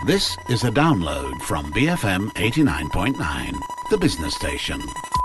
This is a download from BFM 89.9, the business station.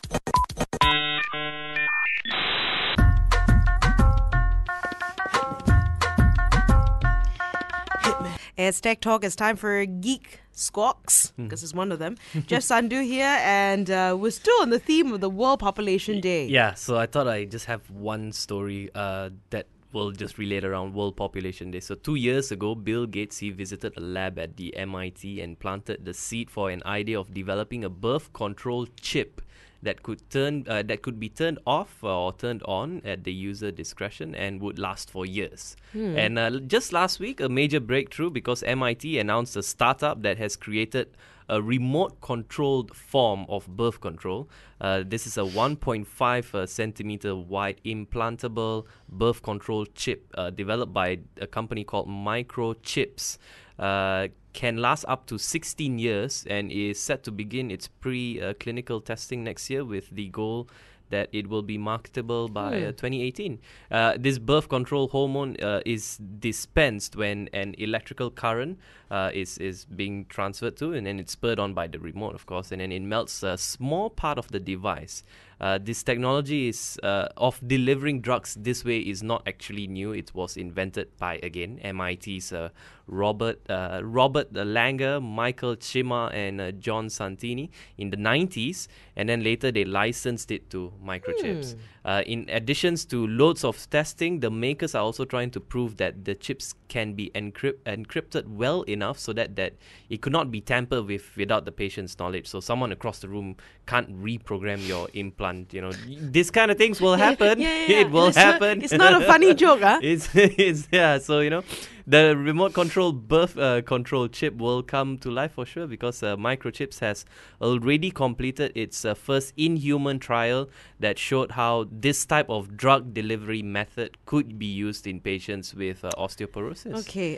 It's Tech Talk. It's time for Geek Squawks, because it's one of them. Jeff Sandhu here, and we're still on the theme of the World Population Day. Yeah, so I thought I just have one story that will just relate around World Population Day. So 2 years ago, Bill Gates, he visited a lab at the MIT and planted the seed for an idea of developing a birth control chip that could be turned off or turned on at the user discretion and would last for years. And just last week, a major breakthrough, because MIT announced a startup that has created a remote-controlled form of birth control. This is a 1.5 centimeter wide implantable birth control chip developed by a company called Microchips. Can last up to 16 years and is set to begin its pre-clinical testing next year, with the goal that it will be marketable by 2018. This birth control hormone is dispensed when an electrical current is being transferred to, and then it's spurred on by the remote, of course, and then it melts a small part of the device. This technology is of delivering drugs this way is not actually new. It was invented by, again, MIT's Robert Langer, Michael Chima, and John Santini in the 90s, and then later they licensed it to Microchips. In addition to loads of testing, the makers are also trying to prove that the chips can be encrypted well enough so that it could not be tampered with without the patient's knowledge. So someone across the room can't reprogram your implant. You know, these kind of things will happen. It will happen. It's not a funny joke, huh? It's yeah. So the remote control birth control chip will come to life for sure, because Microchips has already completed its first in-human trial that showed how this type of drug delivery method could be used in patients with osteoporosis. Okay.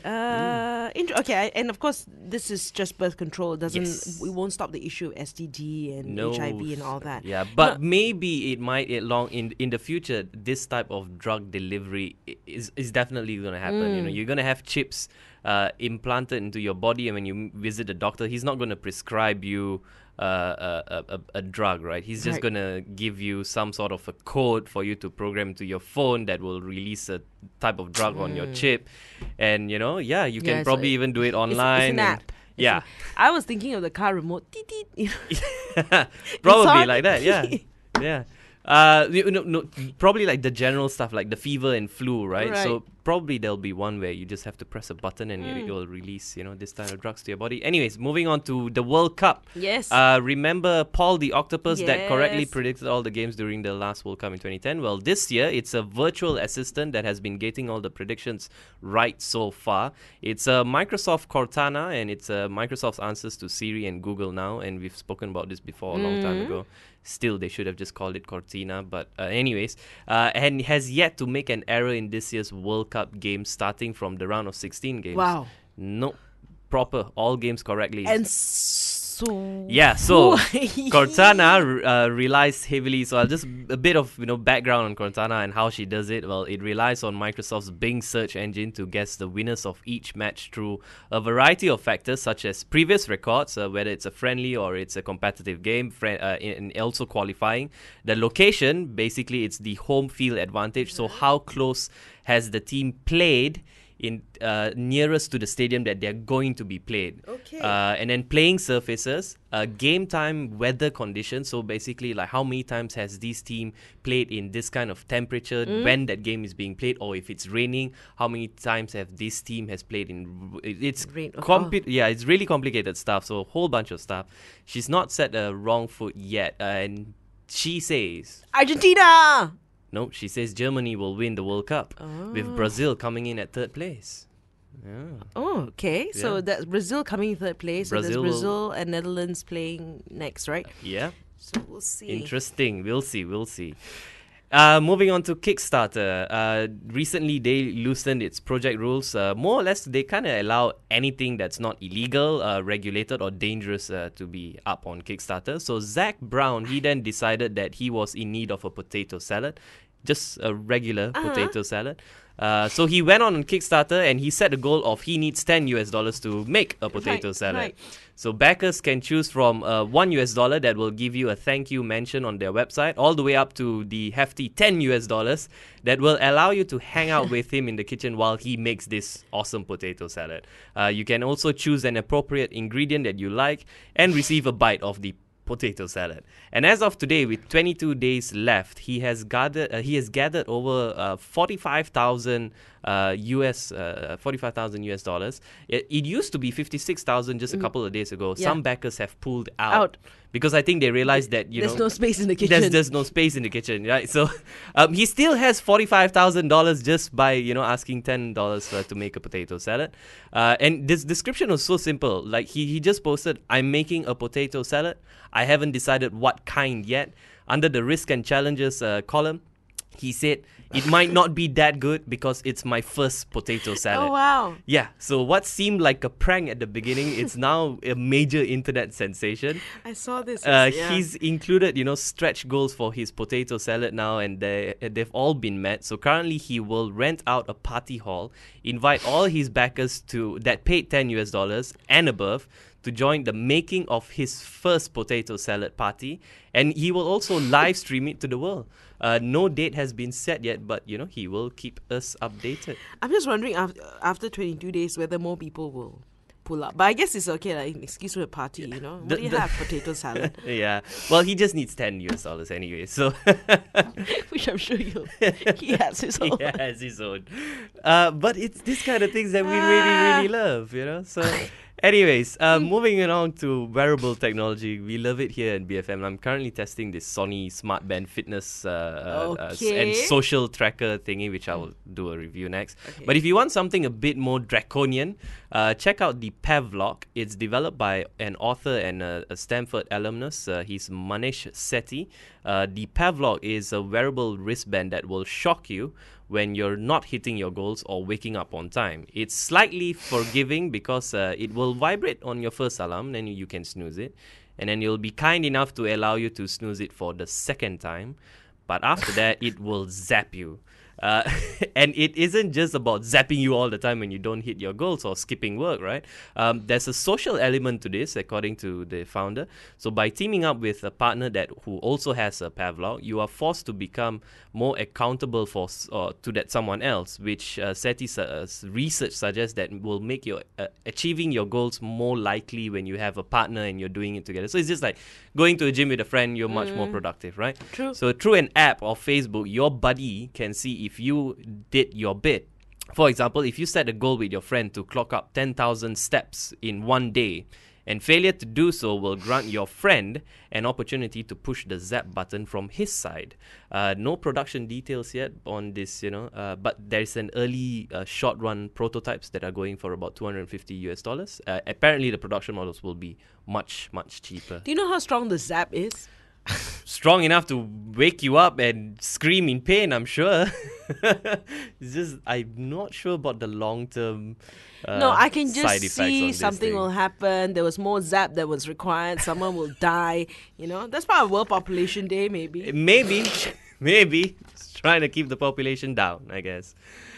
Okay. And of course, this is just birth control. We won't stop the issue of STD and HIV and all that. Yeah, but maybe it might in the future. This type of drug delivery is definitely going to happen. You're going to have chips implanted into your body, and when you visit the doctor, he's not going to prescribe you a drug, right? He's just going to give you some sort of a code for you to program to your phone that will release a type of drug on your chip. And you can probably even do it online. It's an app. I was thinking of the car remote. Probably like that. Yeah. Probably like the general stuff, like the fever and flu, right? So probably there'll be one where you just have to press a button and it will release, this type of drugs to your body. Anyways, moving on to the World Cup. Yes. Remember Paul the Octopus that correctly predicted all the games during the last World Cup in 2010? Well, this year it's a virtual assistant that has been getting all the predictions right so far. It's Microsoft Cortana, and it's Microsoft's answers to Siri and Google now, and we've spoken about this before a long time ago. Still, they should have just called it Cortina. But anyways, and has yet to make an error in this year's World Cup games, starting from the round of 16 games. Wow. No, proper, all games correctly. And so Cortana relies heavily. So I'll just a bit of background on Cortana and how she does it. Well, it relies on Microsoft's Bing search engine to guess the winners of each match through a variety of factors, such as previous records, whether it's a friendly or it's a competitive game, and also qualifying. The location, basically, it's the home field advantage. So how close has the team played in nearest to the stadium that they're going to be played. Okay. And then playing surfaces, game time, weather conditions. So basically, like how many times has this team played in this kind of temperature when that game is being played, or if it's raining, how many times have this team has played in? It's it's really complicated stuff. So a whole bunch of stuff. She's not set a wrong foot yet, and she says Argentina. No, she says Germany will win the World Cup, with Brazil coming in at third place. Yeah. Oh, okay. So that's Brazil coming in third place. So there's Brazil and Netherlands playing next, right? Yeah. So we'll see. Interesting. We'll see. Moving on to Kickstarter. Recently, they loosened its project rules. More or less, they kind of allow anything that's not illegal, regulated, or dangerous to be up on Kickstarter. So Zach Brown, he then decided that he was in need of a potato salad. Just a regular potato salad. So he went on Kickstarter and he set a goal of he needs $10 to make a potato salad. right. So backers can choose from $1 that will give you a thank you mention on their website, all the way up to the hefty $10 that will allow you to hang out with him in the kitchen while he makes this awesome potato salad. You can also choose an appropriate ingredient that you like and receive a bite of the potato salad. And as of today, with 22 days left, he has gathered over 45,000 US dollars. It used to be 56,000 just a couple of days ago. Yeah. Some backers have pulled out because I think they realized that There's no space in the kitchen. there's no space in the kitchen, right? So he still has $45,000 just by asking $10 to make a potato salad. And this description was so simple. Like he just posted, "I'm making a potato salad. I haven't decided what kind yet." Under the risk and challenges column, he said, "It might not be that good because it's my first potato salad." Oh, wow. Yeah, so what seemed like a prank at the beginning, it's now a major internet sensation. I saw this. He's included, stretch goals for his potato salad now, and they've all been met. So currently, he will rent out a party hall, invite all his backers that paid $10 and above to join the making of his first potato salad party, and he will also live stream it to the world. No date has been set yet, but he will keep us updated. I'm just wondering after 22 days whether more people will pull up. But I guess it's okay, like an excuse for a party, What do you have? Potato salad. Yeah. Well, he just needs $10 anyway, so Which I'm sure he has his own. he has his own. But it's this kind of things that we really, really love, So anyways, moving on to wearable technology. We love it here at BFM. I'm currently testing this Sony Smart Band fitness and social tracker thingy, which I will do a review next. Okay. But if you want something a bit more draconian, check out the Pavlok. It's developed by an author and a Stanford alumnus. He's Manish Sethi. The Pavlok is a wearable wristband that will shock you when you're not hitting your goals or waking up on time. It's slightly forgiving because it will vibrate on your first alarm, then you can snooze it. And then you'll be kind enough to allow you to snooze it for the second time. But after that, it will zap you. And it isn't just about zapping you all the time when you don't hit your goals or skipping work, right? There's a social element to this, according to the founder. So by teaming up with a partner who also has a Pavlok, you are forced to become more accountable to that someone else, which Sethi's research suggests that will make your achieving your goals more likely when you have a partner and you're doing it together. So it's just like going to a gym with a friend, you're much more productive, right? True. So through an app or Facebook, your buddy can see if you did your bit. For example, if you set a goal with your friend to clock up 10,000 steps in one day, and failure to do so will grant your friend an opportunity to push the zap button from his side. No production details yet on this, but there's an early short run prototypes that are going for about $250. Apparently, the production models will be much, much cheaper. Do you know how strong the zap is? Strong enough to wake you up and scream in pain, I'm sure. It's just, I'm not sure about the long-term No, I can side just effects on see this something thing. will happen. There was more zap that was required. Someone will die. That's part of World Population Day, maybe. Maybe. It's trying to keep the population down, I guess.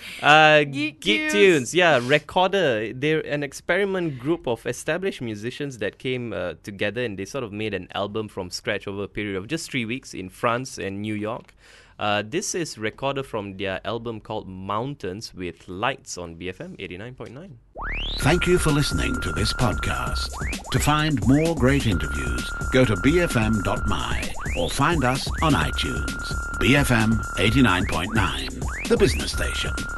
Geek Geek Tunes. Tunes, yeah, Recorder. They're an experiment group of established musicians that came together and they sort of made an album from scratch over a period of just 3 weeks in France and New York. This is Recorder from their album called Mountains with Lights on BFM 89.9. Thank you for listening to this podcast. To find more great interviews, go to bfm.my or find us on iTunes. BFM 89.9, the business station.